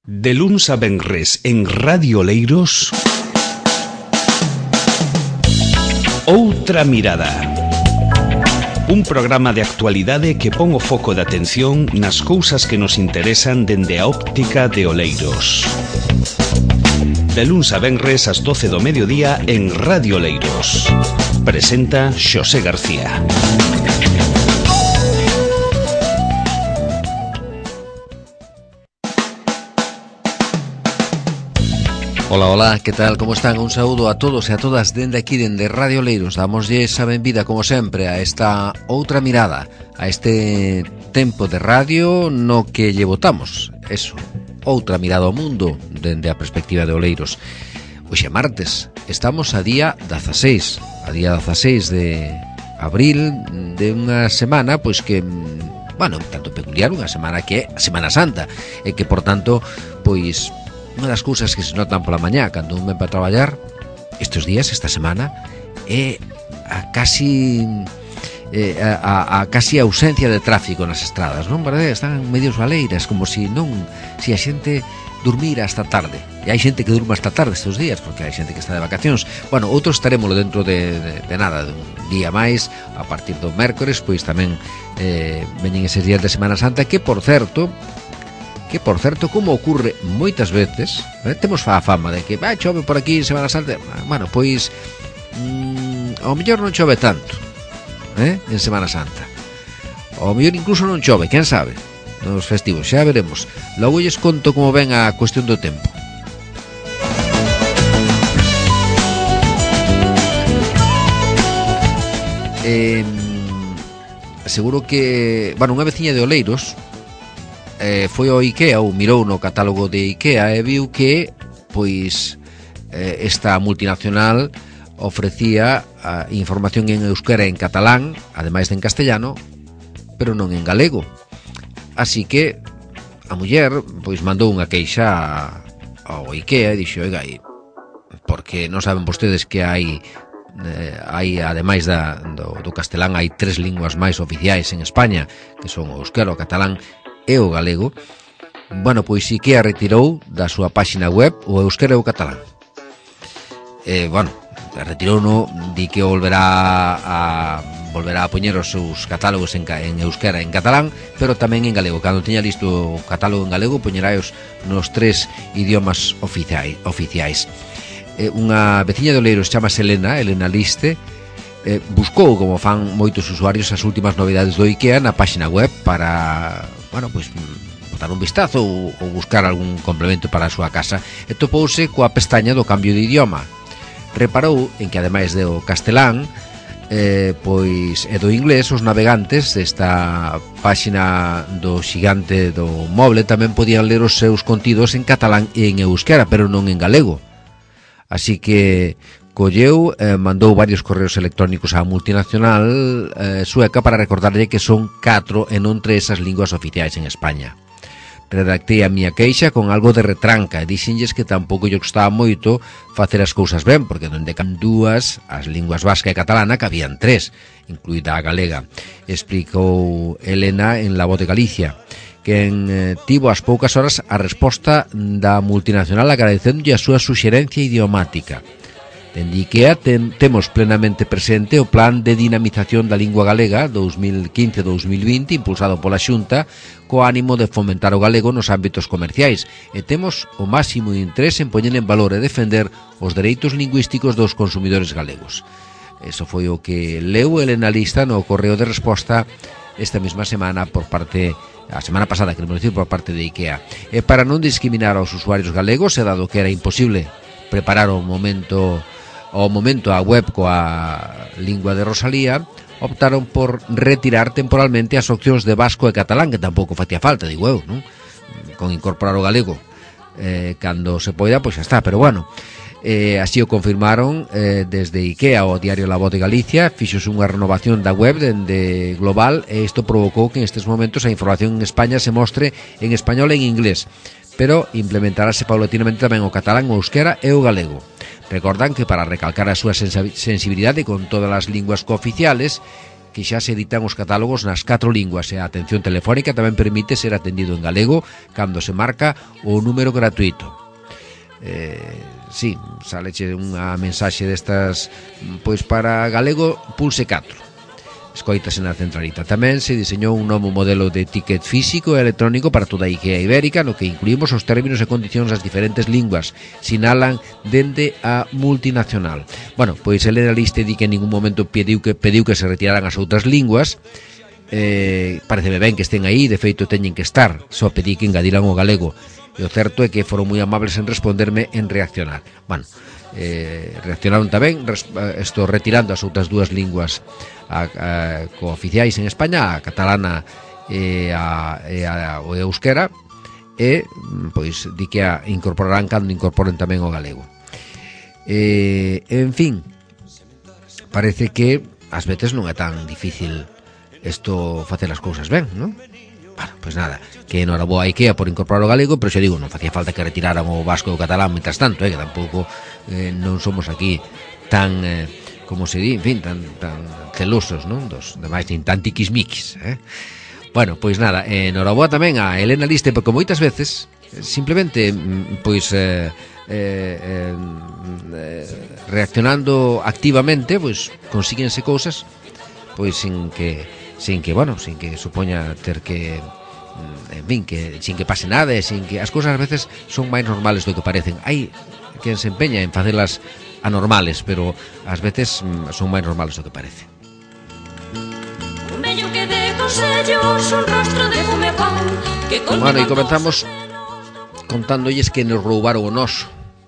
De luns a venres en Radio Oleiros, Outra Mirada. Un programa de actualidade que pon o foco de atención nas cousas que nos interesan dende a óptica de Oleiros. De luns a venres ás 12 do mediodía en Radio Oleiros. Presenta Xosé García. Ola, ola, que tal, como están? Un saúdo a todos e a todas dende aquí, dende Radio Oleiros. Damoslle a benvida, como sempre, a esta outra mirada, a este tempo de radio no que lle botamos. Eso, outra mirada ao mundo dende a perspectiva de Oleiros. Hoxe martes, estamos a día 16, de abril de unha semana, pois que, bueno, un tanto peculiar, unha semana que é a Semana Santa, e que, por tanto, pois, unha das cousas que se notan pola mañá cando un ven para traballar estes días, esta semana, é a casi ausencia de tráfico nas estradas, non? Están medios baleiras, como se a xente dormira hasta tarde. E hai xente que durma hasta tarde estes días, porque hai xente que está de vacacións. Bueno, outros estarémoslo dentro de nada, de un día máis, a partir do mércores, pois tamén veñen eses días de Semana Santa, que por certo, como ocurre moitas veces, temos a fama de que chove por aquí en Semana Santa. Bueno, pois ao mellor non chove tanto en Semana Santa, ao mellor incluso non chove, quen sabe, nos festivos, xa veremos. Logo lles conto como ven a cuestión do tempo. Seguro que, bueno, unha veciña de Oleiros foi ao IKEA ou mirou no catálogo de IKEA e viu que, pois, esta multinacional ofrecía información en euskera e en catalán, ademais de en castellano, pero non en galego. Así que a muller, pois, mandou unha queixa ao IKEA e dixo: oiga, porque non saben vostedes que hai ademais do castelán, hai 3 linguas máis oficiais en España, que son o euskera, o catalán e o galego. Bueno, pois IKEA retirou da súa páxina web o euskera e o catalán. Bueno, retirouno, di que volverá a poñer os seus catálogos en euskera e en catalán, pero tamén en galego. Cando teña listo o catálogo en galego, poñeráos nos 3 idiomas oficiais. Unha veciña de Oleiros, chamase Elena Liste, buscou, como fan moitos usuarios, as últimas novidades do IKEA na páxina web para, bueno, pois, botar un vistazo ou buscar algún complemento para a súa casa, e topouse coa pestaña do cambio de idioma. Reparou en que, ademais do castelán pois e do inglés, os navegantes desta páxina do xigante do moble tamén podían ler os seus contidos en catalán e en euskera, pero non en galego. Así que colleu, mandou varios correos electrónicos á multinacional sueca para recordarlle que son 4 e non 3 as linguas oficiais en España. Redactei a miña queixa con algo de retranca e dixenlles que tampouco lle costaba moito facer as cousas ben, porque donde can 2, as linguas vasca e catalana, que habían 3, incluída a galega. Explicou Elena en La Voz de Galicia, que tivo ás poucas horas a resposta da multinacional agradecéndolle a súa suxerencia idiomática. Dende IKEA temos plenamente presente o plan de dinamización da lingua galega 2015-2020 impulsado pola Xunta co ánimo de fomentar o galego nos ámbitos comerciais, e temos o máximo interés en poñer en valor e defender os dereitos lingüísticos dos consumidores galegos. Eso foi o que leu Elena Lista no correo de resposta esta mesma semana a semana pasada, queremos decir, por parte de IKEA. E para non discriminar aos usuarios galegos, e dado que era imposible preparar ao momento a web coa lingua de Rosalía, optaron por retirar temporalmente as opcións de vasco e catalán, que tampouco facía falta, digo eu, non? Con incorporar o galego cando se poida, pois xa está, pero bueno, así o confirmaron desde IKEA. O diario La Voz de Galicia fixose unha renovación da web dende global, e isto provocou que nestes momentos a información en España se mostre en español e en inglés, pero implementarase paulatinamente tamén o catalán, o euskera e o galego. Recordan que para recalcar a súa sensibilidade con todas as linguas cooficiales, que xa se editan os catálogos nas 4 linguas e a atención telefónica tamén permite ser atendido en galego cando se marca o número gratuito. Sí, saleche unha mensaxe destas, pois para galego pulse 4. Escoítase na centralita. Tamén se diseñou un novo modelo de ticket físico e electrónico para toda a IKEA ibérica, no que incluímos os términos e condicións das diferentes linguas, sinalan dende a multinacional. Bueno, pois Elena Liste di que en ningún momento pediu que se retiraran as outras linguas. Pareceme ben que estén aí, de feito teñen que estar, só pedí que engadiran o galego. E o certo é que foron moi amables en responderme, en reaccionar. Bueno, reaccionaron tamén retirando as outras dúas linguas cooficiais en España, a catalana e o euskera, e pois di que a incorporarán cando incorporen tamén o galego. En fin, parece que ás veces non é tan difícil isto facer as cousas ben, non? Bueno, pois nada, que enhoraboa a IKEA por incorporar o galego, pero xa digo, non facía falta que retiraran o vasco e o catalán mientras tanto, que tampouco non somos aquí tan, como se di, en fin, tan celosos, non? Dos demais, tan tiquismiquis, Bueno, pois nada, enhoraboa tamén a Elena Liste, porque moitas veces simplemente, pois reaccionando activamente, pois consíguense cousas, pois sin que supoña ter que, en fin, que sin que pase nada, sin que as cousas ás veces son máis normales do que parecen. Hai quen se empeña en facelas anormales, pero ás veces son máis normales do que parece. Bueno, e comenzamos contándolles que nos roubaron o noso.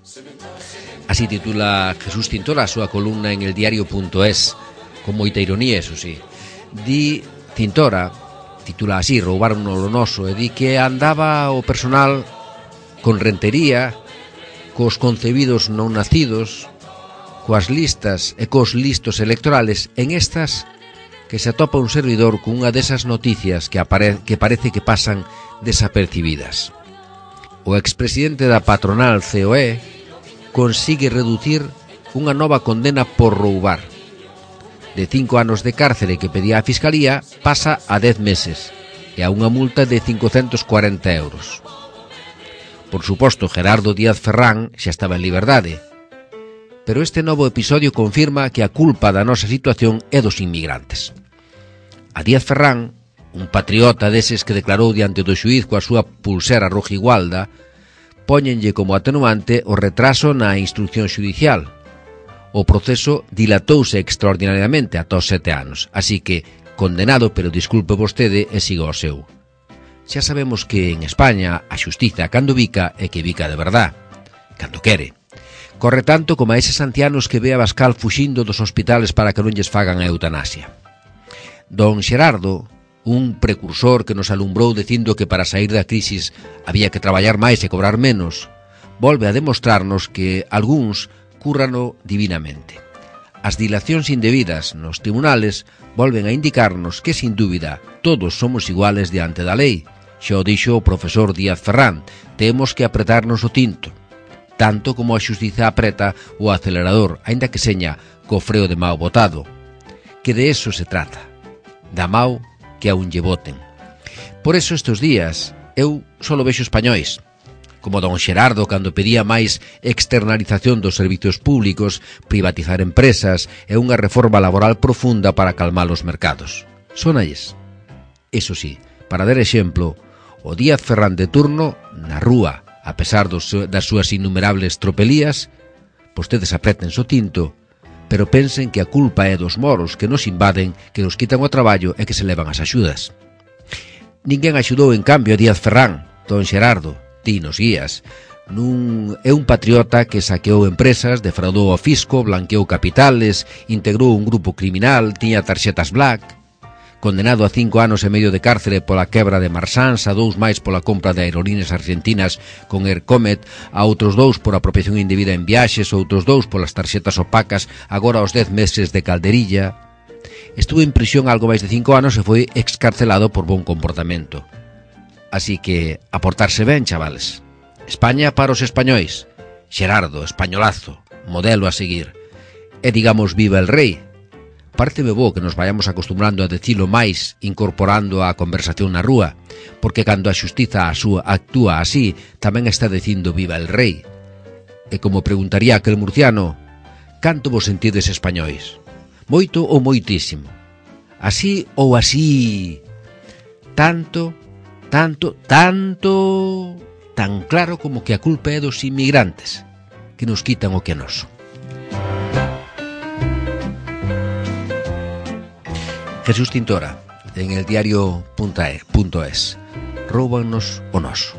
Así titula Jesús Tintora a súa columna en eldiario.es, con moita ironía, eso sí. Di Tintora, titula así, roubaron o noso, e di que andaba o personal con rentería, cos concebidos non nacidos, coas listas e cos listos electorales, en estas que se atopa un servidor cunha desas noticias que parece que pasan desapercibidas. O expresidente da patronal COE consigue reducir unha nova condena por roubar. De 5 anos de cárcere que pedía a Fiscalía pasa a 10 meses e a unha multa de 540 euros. Por suposto, Gerardo Díaz Ferrán xa estaba en liberdade, pero este novo episodio confirma que a culpa da nosa situación é dos inmigrantes. A Díaz Ferrán, un patriota deses que declarou diante do xuíz coa súa pulsera rojigualda, póñenlle como atenuante o retraso na instrucción xudicial. O proceso dilatouse extraordinariamente ata os 7 anos, así que, condenado, pero disculpe vostede e siga o seu. Xa sabemos que en España a xustiza cando bica é que bica de verdad, cando quere. Corre tanto como a eses ancianos que ve a Bascal fuxindo dos hospitales para que non lles fagan a eutanasia. Don Xerardo, un precursor que nos alumbrou dicindo que para sair da crisis había que traballar máis e cobrar menos, volve a demostrarnos que algúns cúrrano divinamente. As dilacións indebidas nos tribunales volven a indicarnos que, sin dúbida, todos somos iguales diante da lei. Xa o dixo o profesor Díaz Ferrán, temos que apretarnos o tinto, tanto como a xustiza apreta o acelerador, aínda que seña co freo de mao botado. Que de eso se trata, da mao que aún lle boten. Por eso estes días eu solo vexo españois, como don Xerardo cando pedía máis externalización dos servizos públicos, privatizar empresas e unha reforma laboral profunda para calmar os mercados. Sónalles. Eso sí, para dar exemplo, o Díaz Ferrán de turno, na rúa, a pesar das súas innumerables tropelías, vostedes apretense o tinto, pero pensen que a culpa é dos moros que nos invaden, que nos quitan o traballo e que se levan as axudas. Ninguén axudou, en cambio, a Díaz Ferrán, don Xerardo, ti nos guías. É un patriota que saqueou empresas, defraudou o fisco, blanqueou capitales, integrou un grupo criminal, tiña tarxetas black, condenado a 5 anos e medio de cárcere pola quebra de Marsans, a 2 máis pola compra de aerolíneas argentinas con Air Comet, a outros 2 por apropiación indebida en viaxes, outros 2 polas tarxetas opacas, agora aos 10 meses de calderilla. Estuvo en prisión algo máis de 5 anos e foi excarcelado por bon comportamento. Así que, a portarse ben, chavales. España para os españois. Xerardo, españolazo, modelo a seguir. E digamos viva el rei, Pareceme bo que nos vayamos acostumbrando a decilo máis, incorporando a conversación na rúa, porque cando a xustiza actúa así, tamén está dicindo viva el rei. E como preguntaría aquel murciano, canto vos sentides españois? Moito ou moitísimo? Así ou así? Tanto, tanto, tanto, tan claro como que a culpa é dos inmigrantes, que nos quitan o que é noso. Jesús Tintora, en el diario.es. Róbanos o noso.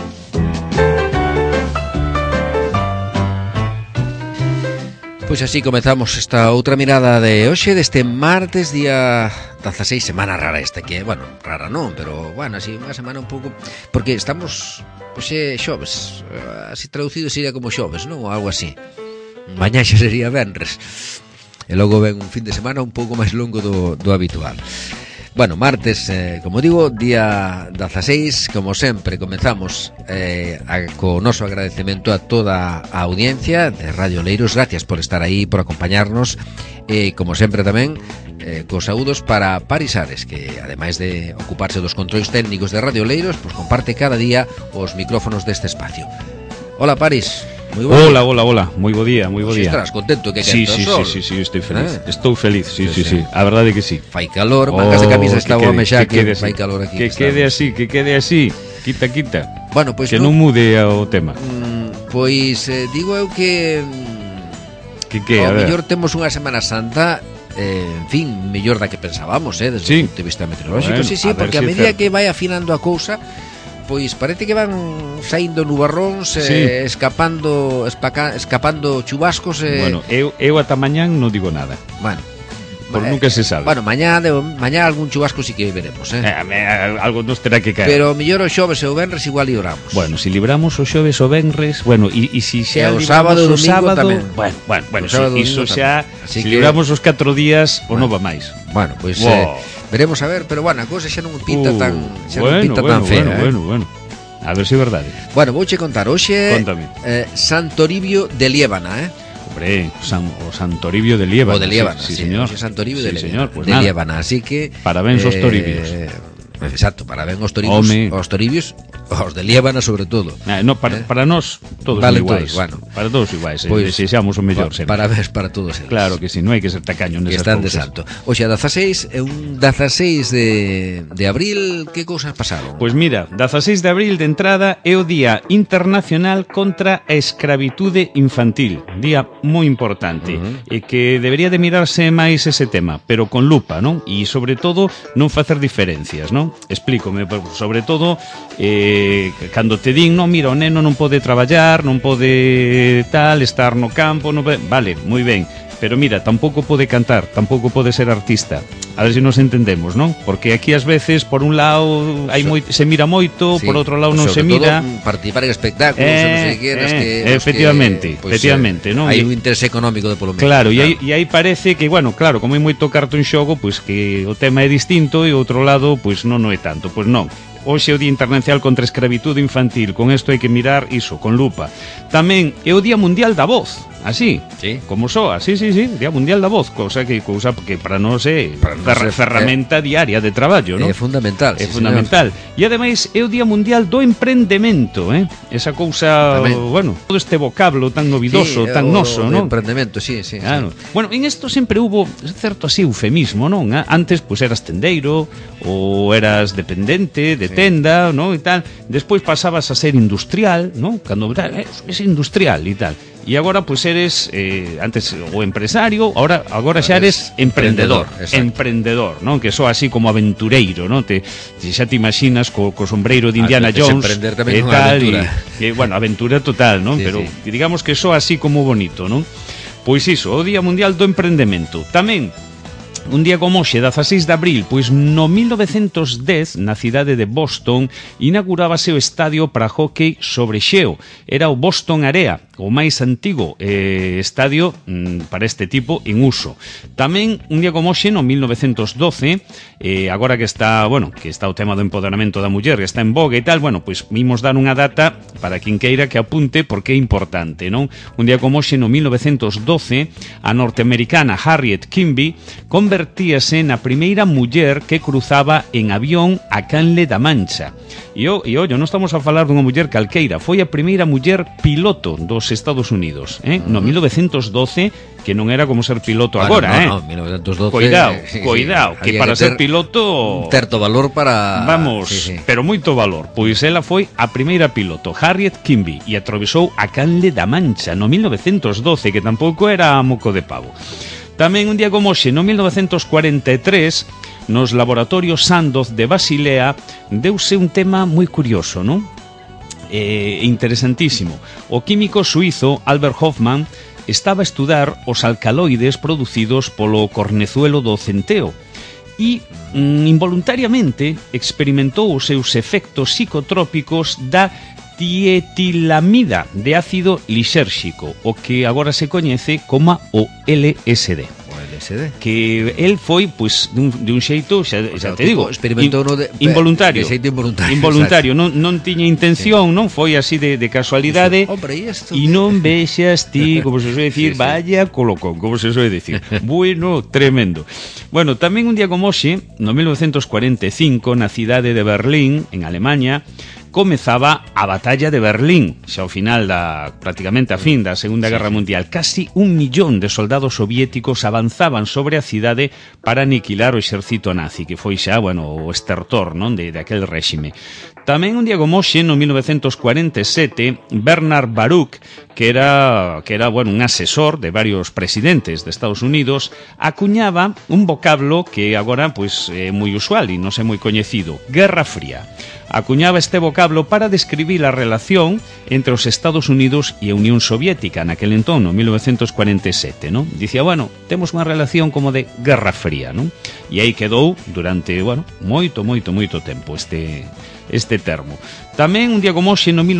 Pois así comezamos esta outra mirada de hoxe, deste martes, día 16, semana rara esta que, bueno, rara non, pero, bueno, así, unha semana un pouco, porque estamos, pois xoves, así traducido sería como xoves, non? Ou algo así. Mañá xa sería venres. E logo ven un fin de semana un pouco máis longo do habitual. Bueno, martes, como digo, día 16, como sempre, comenzamos co noso agradecemento a toda a audiencia de Radio Oleiros. Gracias por estar aí, por acompañarnos. Como sempre tamén, cos saúdos para Paris Ares, que ademais de ocuparse dos controis técnicos de Radio Oleiros, pues comparte cada día os micrófonos deste espacio. Hola, Paris. Hola, moi bo día, moi bo día. Estarás contento que quente o sol. Sí, estou feliz. Estou feliz, sí. A verdade que sí. Fai calor, mangas de camisa está o home xa que fai calor aquí. Que quede así. Quita. Bueno, pois que non mude o tema. Pois digo eu que a mellor temos unha Semana Santa, en fin, mellor da que pensábamos, desde o punto de vista meteorológico. Bueno, sí, porque a medida que vai afinando a cousa, pois parece que van saindo nubarróns, escapando chubascos. Bueno, eu ata mañán non digo nada. Bueno, por nunca se sabe. Bueno, mañá algún chubasco sí que veremos, algo nos terá que caer. Pero mellor o xoves e o venres igual libramos. Bueno, si libramos o xoves o venres, bueno, e si xa o sábado e o domingo tamén. Bueno, iso xa, se libramos os 4 días, o non va máis. Bueno, pois veremos a ver, pero bueno, a cousa xa non pinta tan fea. Bueno. A ver se é verdade. Bueno, vouche contar hoxe Santoribio de Liébana, Hombre, o Santoribio de Liébana. O de Liébana, sí, señor. Santoribio de Liébana. Pues de Liébana, así que parabéns aos toribios. Exacto, parabéns aos toribios, os de Liébana sobre todo. Para nós todos vale iguais. Todos, bueno. Para todos iguais, pues, desexamos o mellor sempre. Parabéns para todos eles. Claro que si, non hai que ser tacaño nesas están cousas. De santo. Oxe, 16 é un 16 de abril, que cousas pasaron? Pois mira, 16 de abril de entrada é o Día Internacional contra a Escravitude Infantil. Día moi importante e que debería de mirarse máis ese tema, pero con lupa, non? E sobre todo non facer diferencias, non? Explícome, sobre todo cando te din, non, mira, o neno non pode traballar, non pode tal, estar no campo, non pode... Vale, moi ben, pero mira, tampouco pode cantar, tampouco pode ser artista. A ver se nos entendemos, non? Porque aquí ás veces, por un lado, se mira moito, por outro lado non se mira. Participar en espectáculos, non sei que, efectivamente, non? Hai un interés económico de polo menos. Claro, e aí parece que, bueno, claro, como hai moito carto en xogo, pois que o tema é distinto e o outro lado, pois non é tanto, pois non. Hoxe é o Día Internacional contra a Escravitude Infantil. Con isto hai que mirar iso, con lupa. Tamén é o Día Mundial da Voz. Así, como soa, sí, Día Mundial da Voz. Cousa que para nós é ferramenta diaria de traballo, non? É fundamental. É fundamental. E ademais é o Día Mundial do Emprendemento, Esa cousa, bueno, todo este vocablo tan novidoso, tan noso, non? Emprendemento, sí. Claro. Bueno, en isto sempre hubo certo así eufemismo, non? Antes, pois eras tendeiro ou eras dependente de tenda, non? E tal. Despois pasabas a ser industrial, non? Cando es industrial e tal. E agora pois eres antes o empresario, agora xa eres emprendedor, non? Que só así como aventureiro, non? Xa te imaginas co sombreiro de Indiana Jones e tal, e bueno, aventura total, non? Pero digamos que só así como bonito, non? Pois iso, o Día Mundial do Emprendemento. Tamén un día como hoxe, 16 de abril, pois no 1910, na cidade de Boston, inaugurábase o estadio para hóquei sobre xeo. Era o Boston Area. o máis antigo estadio para este tipo en uso. Tamén un día como hoxe, no 1912, agora que está, bueno, que está o tema do empoderamento da muller, que está en voga e tal, bueno, pois vimos dar unha data para quen queira que apunte porque é importante, non? Un día como hoxe, no 1912, a norteamericana Harriet Quimby convertíase na primeira muller que cruzaba en avión a Canle da Mancha. E ollo, non estamos a falar dunha muller calqueira, foi a primeira muller piloto dos Estados Unidos, no 1912, que non era como ser piloto agora, no, 1912. Cuidado, que para ser piloto un certo valor para... Vamos, pero moito valor. Pois ela foi a primeira piloto, Harriet Quimby, e atravesou a Canle da Mancha no 1912, que tampouco era moco de pavo. Tamén un día como hoxe, no 1943, nos laboratorios Sandoz de Basilea, deuse un tema moi curioso, non? Interesantísimo. O químico suizo Albert Hofmann estaba a estudar os alcaloides producidos polo cornezuelo do centeo e involuntariamente experimentou os seus efectos psicotrópicos da dietilamida de ácido lisérxico, o que agora se coñece como o LSD. Que el foi, pois, dun xeito, xa te digo, involuntario. Involuntario, non tiña intención, non foi así de casualidade. E non vexas ti, como se suele decir, vaya colocón, como se suele decir. Bueno, tremendo. Bueno, tamén un día como hoxe, no 1945, na cidade de Berlín, en Alemania, comezaba a batalla de Berlín, xa ao final prácticamente a fin da Segunda Guerra Mundial. Casi 1 millón de soldados soviéticos avanzaban sobre a cidade para aniquilar o exército nazi, que foi xa, bueno, o estertor, non, de aquel réxime. Tamén un día como hoxe, no 1947, Bernard Baruch, que era bueno, un asesor de varios presidentes de Estados Unidos, acuñaba un vocablo que agora pois é moi usual e non é moi coñecido, Guerra Fría. Acuñaba este vocablo para describir a relación entre os Estados Unidos e a Unión Soviética naquel entón, no 1947, non? Dicía, bueno, temos unha relación como de Guerra Fría, non? E aí quedou durante, bueno, moito tempo este termo. Tamén un día como hoxe, no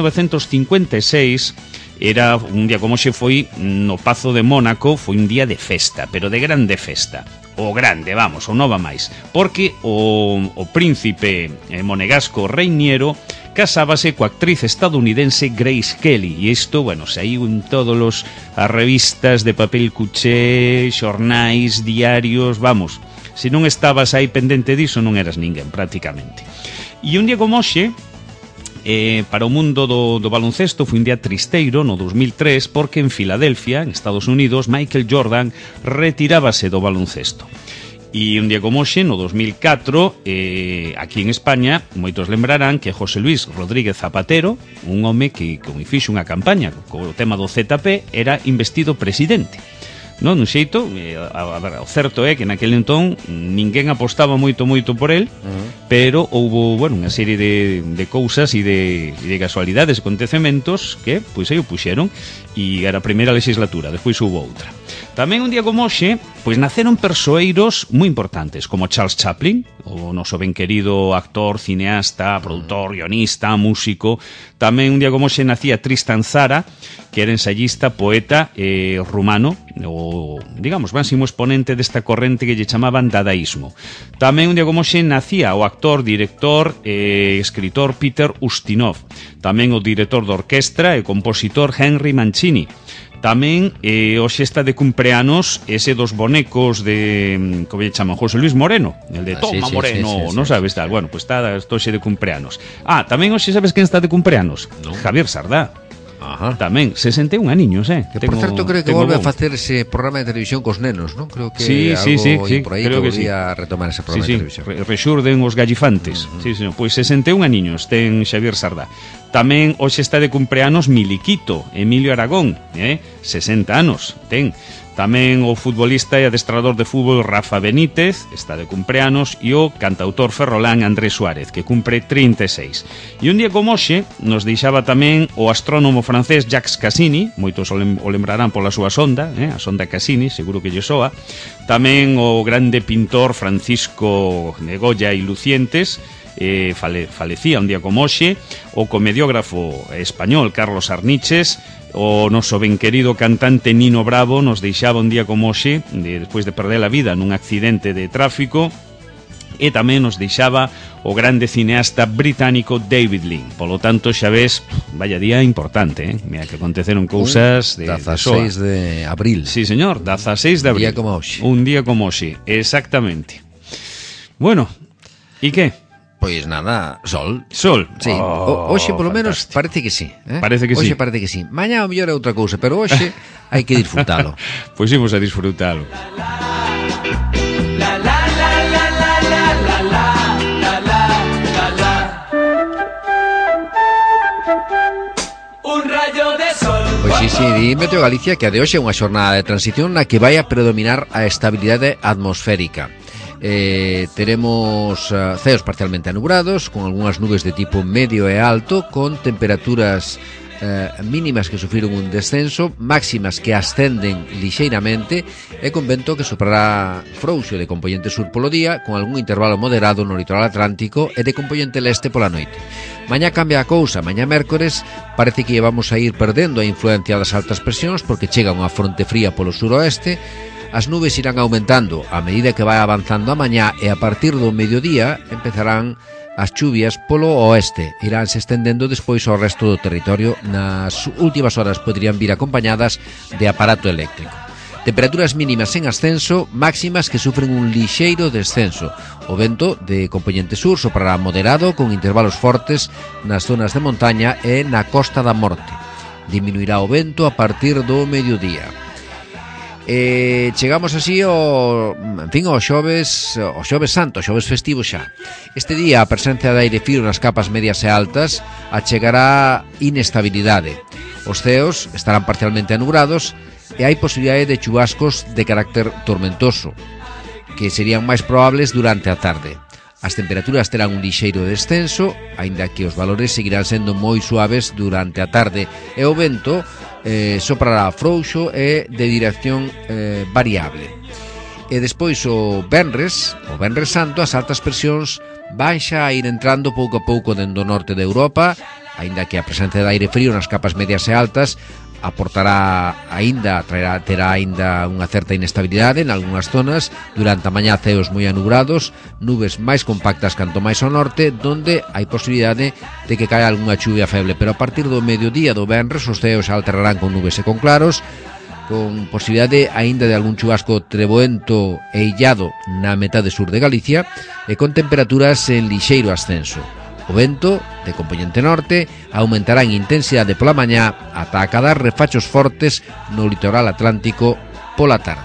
1956, era un día como hoxe foi no Pazo de Mónaco, foi un día de festa, pero de grande festa. O grande, vamos, o nova máis, porque o príncipe monegasco Reiniero casábase coa actriz estadounidense Grace Kelly, e isto, bueno, saiu en todas as revistas de papel cuché, xornais, diarios, vamos, se non estabas aí pendente diso non eras ninguén, prácticamente. E un día como hoxe, para o mundo do baloncesto foi un día tristeiro no 2003 porque en Filadelfia, en Estados Unidos, Michael Jordan retirábase do baloncesto. E un día como hoxe, no 2004, aquí en España, moitos lembrarán que José Luis Rodríguez Zapatero, un home que fixo unha campaña co tema do ZP, era investido presidente. Non, un xeito, a ver, o certo é que naquele entón ninguén apostaba moito por el, pero houbo, bueno, unha serie de cousas e de casualidades, acontecementos que, pois aí o puxeron, e era a primeira legislatura, despois houbo outra. Tamén un día como hoxe, pois naceron persoeiros moi importantes, como Charles Chaplin, o noso ben querido actor, cineasta, produtor, guionista, músico. Tamén un día como hoxe nacía Tristan Tzara, que era ensayista, poeta rumano, o, digamos, máximo exponente desta corrente que lle chamaban dadaísmo. Tamén un día como hoxe nacía o actor, director e escritor Peter Ustinov. Tamén o director de orquestra e compositor Henry Mancini. Tamén hoxe está de cumpleanos ese dos bonecos de, como lle chaman, José Luis Moreno, el de Toma Moreno, non sabes tal. Bueno, pues está hoxe de cumpleanos. Tamén hoxe sabes quen está de cumpleanos? No. Javier Sardá. Ajá. Tamén, 61 aniños, Que por certo creo que volve a facer ese programa de televisión cos nenos, non? Creo que sí, por aí creo que volvía a retomar ese programa de televisión. Rexurden os gallifantes. Pois 61 aniños ten Xavier Sardá. Tamén hoxe está de cumpleanos Miliquito, Emilio Aragón, 60 anos ten. Tamén o futbolista e adestrador de fútbol Rafa Benítez está de cumpleanos, e o cantautor ferrolán Andrés Suárez, que cumpre 36. E un día como hoxe nos deixaba tamén o astrónomo francés Jacques Cassini, moitos o lembrarán pola súa sonda, a sonda Cassini, seguro que lle soa. Tamén o grande pintor Francisco de Goya y Lucientes, falecía un día como hoxe o comediógrafo español Carlos Arniches. O noso ben querido cantante Nino Bravo nos deixaba un día como hoxe, despois de perder a vida nun accidente de tráfico, e tamén nos deixaba o grande cineasta británico David Lean. Polo tanto, xa ves, vaya día importante, Mira que aconteceron cousas de 16 de abril. Sí, señor, 16 de abril. Un día como hoxe. Un día como hoxe, exactamente. Bueno, e que? Pois nada, sol. Sol. Sí, hoxe polo menos parece que sí, Parece que hoxe sí. parece que sí. Mañá o mellor é outra cousa, pero hoxe hai que disfrutalo. Pois imos a disfrutalo. Pois sí, di Meteo Galicia que a de hoxe é unha xornada de transición na que vai a predominar a estabilidade atmosférica. Teremos ceos parcialmente anubrados, con algunhas nubes de tipo medio e alto, con temperaturas mínimas que sufriron un descenso, máximas que ascenden lixeiramente e con vento que soprará frouxo de componente sur polo día, con algún intervalo moderado no litoral atlántico e de componente leste pola noite. Mañá cambia a cousa, mañá mércores parece que vamos a ir perdendo a influencia das altas presións porque chega unha fronte fría polo suroeste. As nubes irán aumentando a medida que vai avanzando a mañá e a partir do mediodía empezarán as chuvias polo oeste. Iránse estendendo despois ao resto do territorio. Nas últimas horas poderían vir acompañadas de aparato eléctrico. Temperaturas mínimas en ascenso, máximas que sufren un lixeiro descenso. O vento de componente sur soprará moderado con intervalos fortes nas zonas de montaña e na Costa da Morte. Diminuirá o vento a partir do mediodía. Chegamos así ao xoves santo, xoves festivo xa. Este día a presencia de aire frío nas capas medias e altas achegará inestabilidade. Os ceos estarán parcialmente anubrados e hai posibilidade de chubascos de carácter tormentoso, que serían máis probables durante a tarde. As temperaturas terán un lixeiro descenso, aínda que os valores seguirán sendo moi suaves durante a tarde, e o vento soprará frouxo e de dirección variable. E despois o Venres Santo, as altas presións van xa a ir entrando pouco a pouco dentro do norte de Europa, aínda que a presencia de aire frío nas capas medias e altas terá aínda unha certa inestabilidade en algunhas zonas. Durante a mañá ceos moi anubrados, nubes máis compactas canto máis ao norte, donde hai posibilidade de que caia algunha chuvia feble, pero a partir do mediodía do venres os ceos alterarán con nubes e con claros, con posibilidade aínda de algún chubasco treboento e illado na metade sur de Galicia e con temperaturas en lixeiro ascenso. O vento, de componente norte, aumentará en intensidade pola mañá ata acadar refachos fortes no litoral atlántico pola tarde.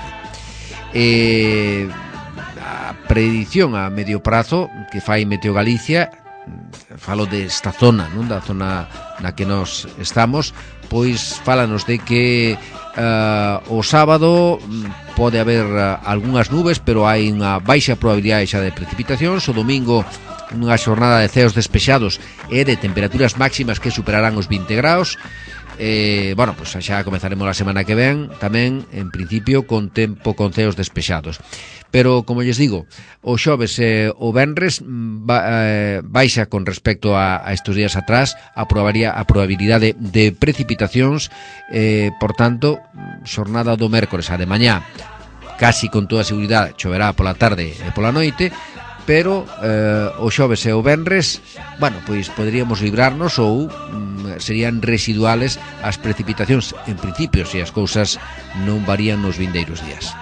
A predición a medio prazo que fai Meteo Galicia, falo desta zona, non da zona na que nos estamos, pois fálanos de que o sábado pode haber algunhas nubes, pero hai unha baixa probabilidade xa de precipitacións. O domingo unha xornada de ceos despexados e de temperaturas máximas que superarán os 20 graus. Pois xa comezaremos a semana que ven tamén, en principio, con tempo con ceos despexados. Pero, como lles digo, o xoves e o venres baixa con respecto a estes días atrás a probabilidade de precipitacións. Por tanto, xornada do mércores a de mañá casi con toda a seguridade choverá pola tarde e pola noite, pero o xoves e o venres, pois poderíamos librarnos ou serían residuales as precipitacións en principio se as cousas non varían nos vindeiros días.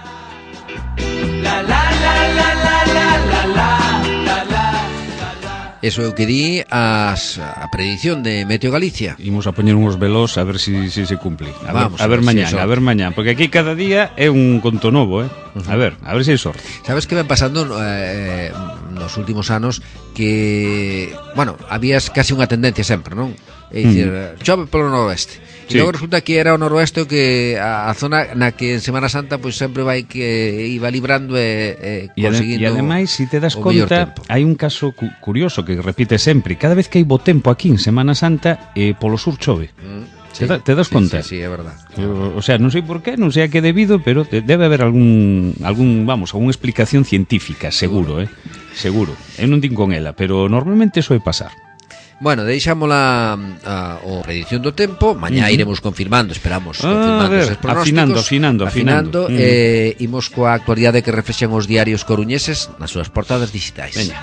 Eso é o que di a predición de Meteo Galicia. Imos a poñer uns velos a ver si se cumple. A ver mañá, porque aquí cada día é un conto novo, A ver se hai sorte. Sabes que ven pasando nos últimos anos que, había casi unha tendencia sempre, non? É dicir, chove polo noroeste. E logo resulta que era o noroeste que a zona na que en Semana Santa pois sempre iba librando e conseguindo. E ademais, se te das conta, hai un caso curioso que repite sempre. Cada vez que hai bo tempo aquí en Semana Santa, polo sur chove. Te das conta? Sí, é verdad. O sea, non sei por qué, non sei a que debido, pero debe haber alguna explicación científica, seguro, seguro. Eu non din con ela, pero normalmente soe pasar. Bueno, deixámola a predición do tempo. Mañá iremos confirmando, esperamos confirmando eses pronósticos, afinando. Imos coa actualidade que reflexan os diarios coruñeses nas súas portadas digitais. Veña.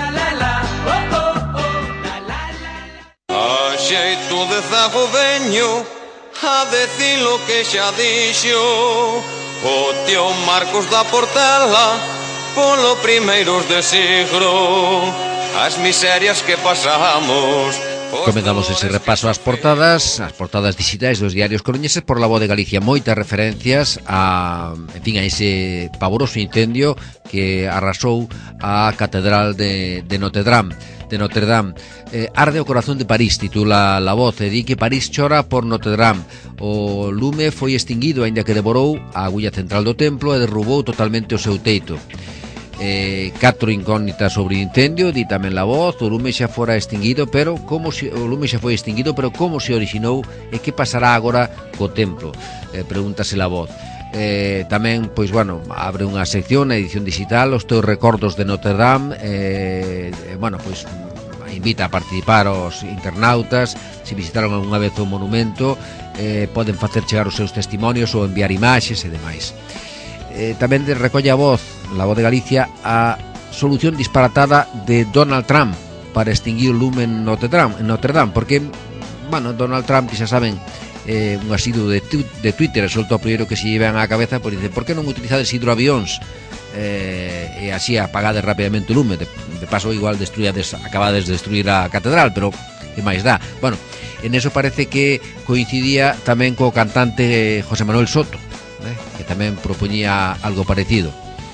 A xeito de zago veño a decir lo que xa dixo o tío Marcos da Portela polo primeiros de siglo. As miserias que pasamos. Comezamos ese repaso ás portadas digitais dos diarios coruñeses por La Voz de Galicia. Moitas referencias a ese pavoroso incendio que arrasou a Catedral de Notre Dame. Arde o corazón de París, titula La Voz, e di que París chora por Notre Dame. O lume foi extinguido, aínda que devorou a agulla central do templo e derrubou totalmente o seu teito. 4 incógnitas sobre o incendio, di tamén La Voz. O lume xa foi extinguido, pero como se orixinou e que pasará agora co templo? Pregúntase La Voz. Tamén, pois, bueno, abre unha sección na edición digital, os teus recordos de Notre Dame. Pois invita a participar os internautas. Se visitaron algunha vez o monumento, poden facer chegar os seus testimonios ou enviar imaxes e demais. Tamén recolle a Voz, La Voz de Galicia, a solución disparatada de Donald Trump para extinguir o lume en Notre Dame, porque, bueno, Donald Trump, que xa saben, un asiduo de Twitter, soltou o primeiro que se llevan á cabeza, pois dice, por que non utilizades hidroavións e así apagades rapidamente o lume? De paso, igual acabades de destruir a catedral, pero que máis dá? Bueno, en eso parece que coincidía tamén co cantante José Manuel Soto, que tamén propoñía algo parecido.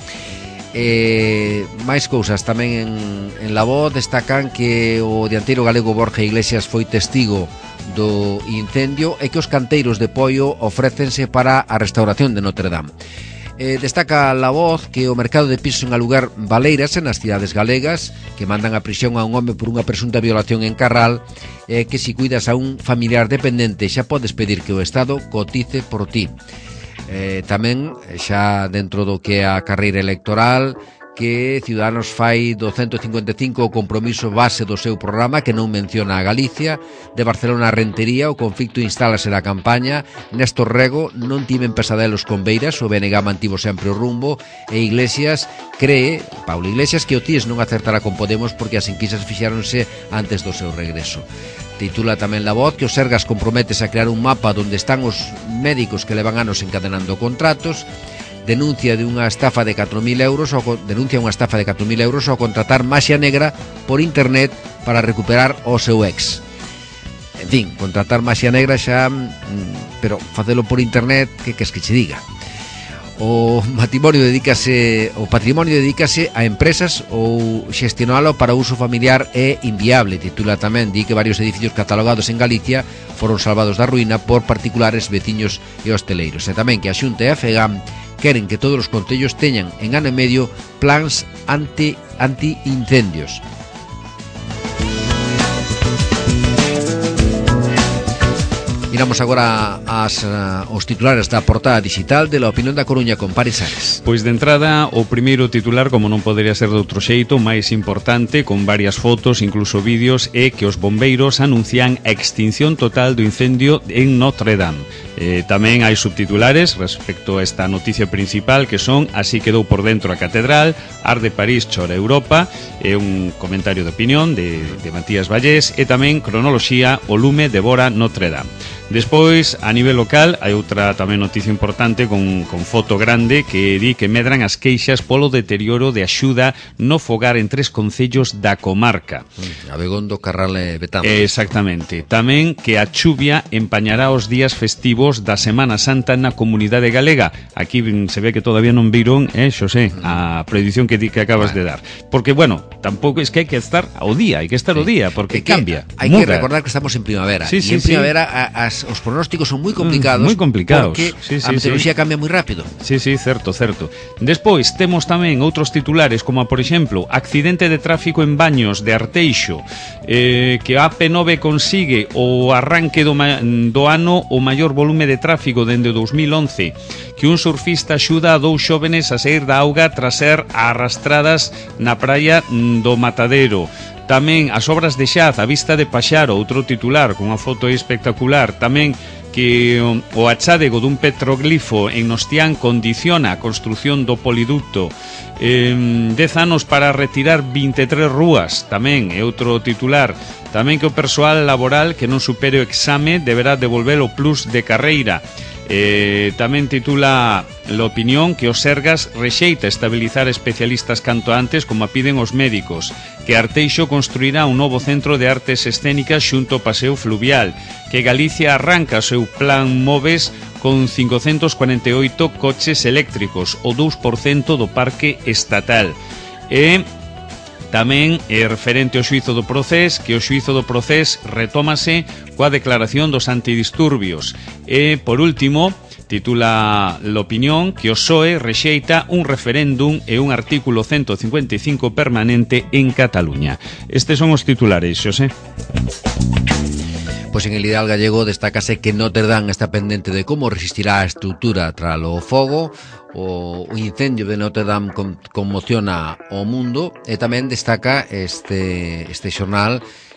Máis cousas tamén en La Voz. Destacan que o dianteiro galego Borja Iglesias foi testigo do incendio e que os canteiros de Poio ofrécense para a restauración de Notre Dame. Destaca La Voz que o mercado de pisos en alugar baléirase nas cidades galegas, que mandan a prisión a un home por unha presunta violación en Carral, que si cuidas a un familiar dependente xa podes pedir que o Estado cotice por ti. Tamén, xa dentro do que é a carreira electoral, que Ciudadanos fai do 155 o compromiso base do seu programa, que non menciona a Galicia. De Barcelona a Rentería, o conflicto instálase na campaña. Néstor Rego, non tiven pesadelos con Beiras, o BNG mantivo sempre o rumbo. E Paulo Iglesias, que o TIES non acertará con Podemos porque as enquisas fixáronse antes do seu regreso. Titula tamén La Voz que o Sergas comprometes a crear un mapa onde están os médicos que levan anos encadenando contratos. Denuncia unha estafa de 4.000 euros ao contratar maxia negra por internet para recuperar o seu ex. En fin, contratar maxia negra xa, pero facelo por internet, que queres que che diga? O patrimonio dedícase a empresas ou xestionalo para uso familiar é inviable. Titula tamén, di que varios edificios catalogados en Galicia foron salvados da ruína por particulares, veciños e hosteleiros. E tamén que a Xunta e a FEGAM queren que todos os concellos teñan en ano e medio plans anti-incendios. Miramos agora os titulares da portada digital de La Opinión da Coruña con Paris Ares. Pois de entrada, o primeiro titular, como non podería ser de outro xeito, máis importante, con varias fotos, incluso vídeos, é que os bombeiros anuncian a extinción total do incendio en Notre Dame. Tamén hai subtitulares respecto a esta noticia principal, que son: así quedou por dentro a catedral, arde París, chora Europa. É un comentario de opinión de Matías Vallés. E tamén cronoloxía: o lume devora Notre Dame. Despois, a nivel local, hai outra tamén noticia importante con foto grande que di que medran as queixas polo deterioro de axuda no fogar en 3 concellos da comarca. Abegondo, Carral e Betanzos. Exactamente. Tamén que a chuvia empañará os días festivos da Semana Santa na comunidade galega. Aquí se ve que todavía non viron, Xosé, a predición que acabas de dar. Porque, bueno, tampouco es que hai que estar ao día, porque cambia, hai que recordar que estamos en primavera. Sí, en primavera as os pronósticos son moi complicados, moi complicados, porque sí, a meteoroloxía cambia moi rápido. Sí, certo. Despois temos tamén outros titulares, como por exemplo, accidente de tráfico en Baños de Arteixo, que a AP9 consigue o arranque do ano o maior volume de tráfico dende 2011, que un surfista axuda a 2 xóvenes a sair da auga tras ser arrastradas na praia do Matadero. Tamén as obras de Xaz, a vista de Paxaro, outro titular con unha foto espectacular. Tamén que o achádego dun petroglifo en Nostián condiciona a construción do poliducto. 10 anos para retirar 23 rúas, tamén é outro titular. Tamén que o persoal laboral que non supere o exame deberá devolver o plus de carreira. Tamén titula l'opinión que o Sergas rexeita estabilizar especialistas canto antes, como a piden os médicos, que Arteixo construirá un novo centro de artes escénicas xunto ao paseo fluvial, que Galicia arranca o seu plan MOVES con 548 coches eléctricos, o 2% do parque estatal. E tamén é referente ao xuízo do Procés, que o xuízo do Procés retómase coa declaración dos antidisturbios. E, por último, titula l'opinión que o PSOE rexeita un referéndum e un artículo 155 permanente en Cataluña. Estes son os titulares, Xosé. Pois en el Ideal Gallego destácase que Notre Dame está pendente de como resistirá a estrutura tras o fogo. O incendio de Notre Dame conmociona o mundo, e tamén destaca este xornal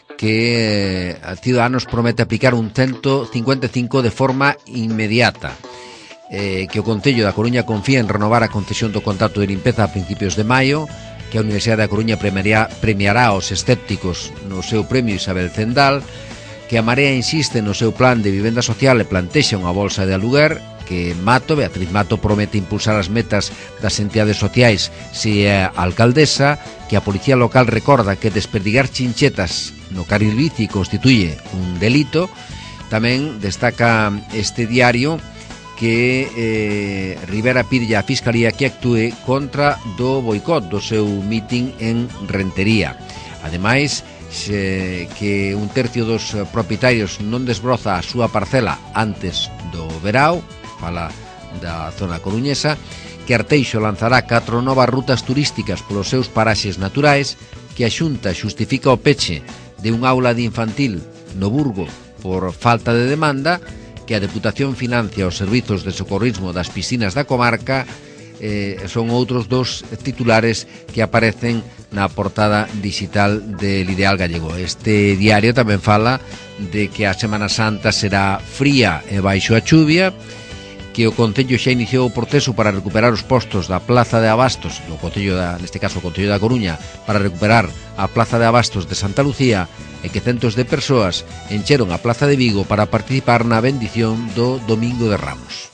que Ciudadanos promete aplicar un 155 de forma inmediata, que o Concello da Coruña confía en renovar a concesión do contrato de limpeza a principios de maio, que a Universidade da Coruña premiará aos escépticos no seu premio Isabel Zendal, que a Marea insiste no seu plan de vivenda social e plantexa unha bolsa de aluguer, que Beatriz Mato promete impulsar as metas das entidades sociais se é alcaldesa, que a Policía Local recorda que desperdigar chinchetas no carril bici constituye un delito. Tamén destaca este diario que Rivera pide á Fiscalía que actúe contra do boicot do seu mitin en Rentería. Ademais, que un tercio dos propietarios non desbroza a súa parcela antes do verao, fala da zona coruñesa, que Arteixo lanzará 4 novas rutas turísticas polos seus paraxes naturais, que a Xunta xustifica o peche de un aula de infantil no Burgo por falta de demanda, que a Deputación financia os servizos de socorrismo das piscinas da comarca. Son outros dos titulares que aparecen na portada digital del Ideal Gallego. Este diario tamén fala de que a Semana Santa será fría e baixo a chuvia, que o Concello xa iniciou o proceso para recuperar os postos da Plaza de Abastos, no Concello neste caso o Concello da Coruña, para recuperar a Plaza de Abastos de Santa Lucía, e que centos de persoas encheron a Plaza de Vigo para participar na bendición do Domingo de Ramos.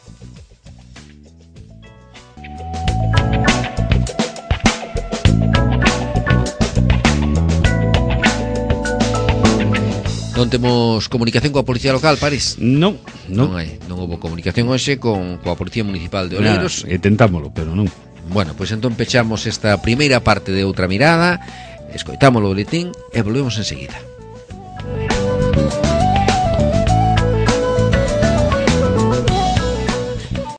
Non temos comunicación coa Policía Local, París? Non houve comunicación hoxe coa Policía Municipal de Oleiros. Tentámolo, pero non. Bueno, pois entón pechamos esta primeira parte de Outra Mirada, escoitamos o boletín e volvemos enseguida.